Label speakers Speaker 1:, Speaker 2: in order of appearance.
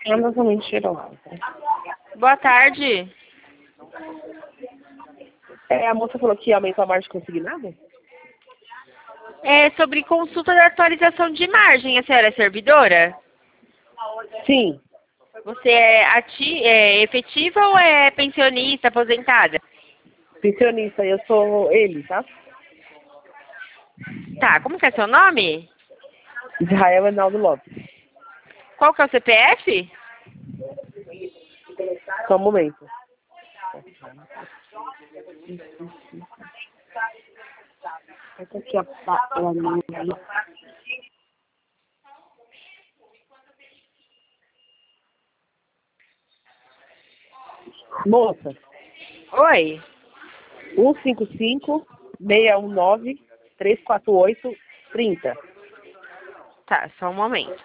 Speaker 1: Extremamente cheirosa.
Speaker 2: Boa tarde.
Speaker 1: A moça falou que aumentou a margem consignada?
Speaker 2: É sobre consulta da atualização de margem. A senhora é servidora?
Speaker 1: Sim,
Speaker 2: Você é efetiva ou é pensionista, aposentada?
Speaker 1: pensionista, eu sou ele, tá?
Speaker 2: Tá, como que é seu nome?
Speaker 1: Israel Enaldo Lopes.
Speaker 2: Qual que é o CPF?
Speaker 1: Só um momento. Essa aqui é a minha. Moça,
Speaker 2: Oi.
Speaker 1: 155-619-348-30.
Speaker 2: Tá, só um momento.